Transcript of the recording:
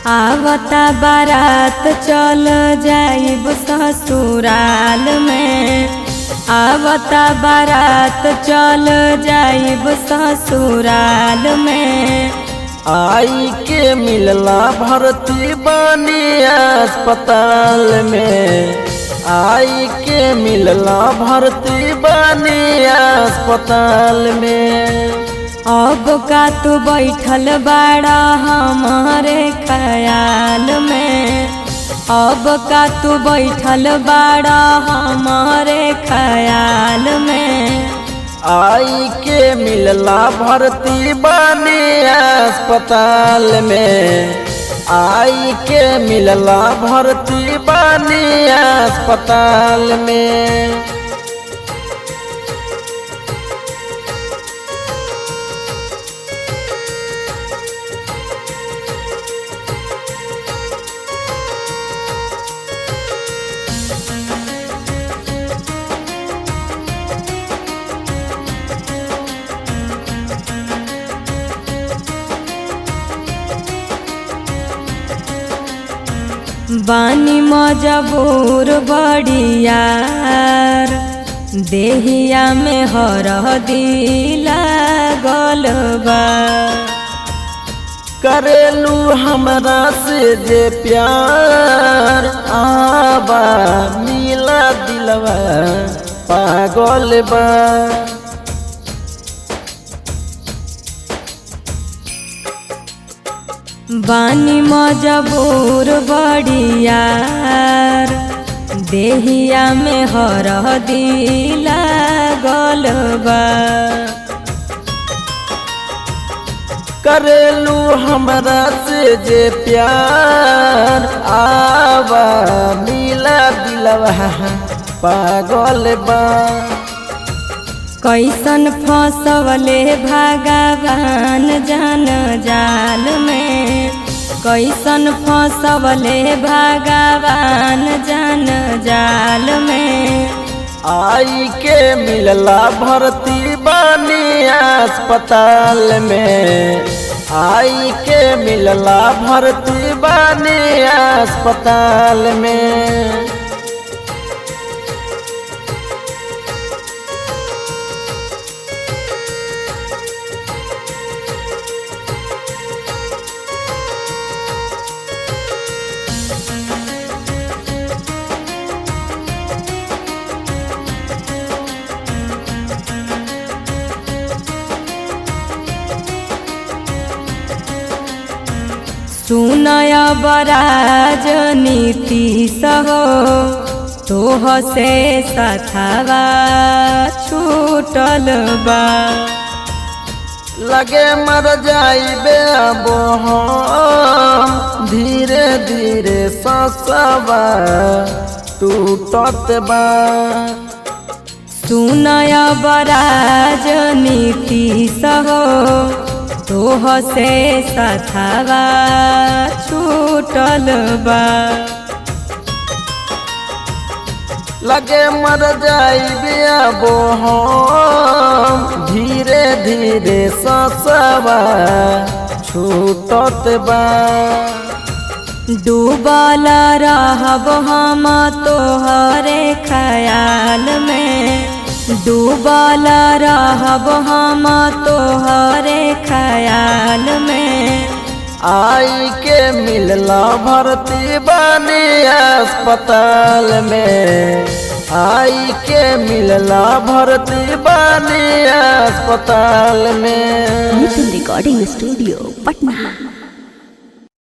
आवता बारात चल जाइब ससुराल में। आवता बारात चल जाइब ससुराल में। आई के मिलला भर्ती बानी अस्पताल में। आई के मिलला भर्ती बानी अस्पताल में। अब का तू बैठल बाड़ा हमारे ख्याल में। अब का तू बैठल बाड़ा हमारे ख्याल में। आई के मिलला भर्ती बानी अस्पताल में। आई के मिलला भर्ती बानी अस्पताल में। बानी मजबूर बड़ियार देहिया में हरदी लागलबा। करेलू हमरा से जे प्यार आबा मिला दिलवा पागल बा। बानी मजबूर बड़ियार देहिया में हरदी लागलबा। करेलू हमरा से जे प्यार आवा मिला दिलवा पागल बा। कैसन फसवले भगवान जान जाल में। कैसन फसवले भगवान जान जाल में। आई के मिलला भर्ती बानी अस्पताल में। आई के मिलला भर्ती बानी अस्पताल में। सुनय बराज नीति सहो तोह से सथवा छूटल बा। लगे मर जाइबे अब हम धीरे धीरे ससवा टूटत बा। सुनय बराज नीति सहो तोह से सथवा छूटल बा। लगे मर जाइबे अब हम धीरे धीरे ससवा छूटत बा। डूबल रहब हम तोहरे ख्याल में। डूबल रहब हम तोहरे ख्याल में। आई के मिलला भर्ती बानी अस्पताल में। आई के मिलला भर्ती बानी अस्पताल में। Recording studio Patna.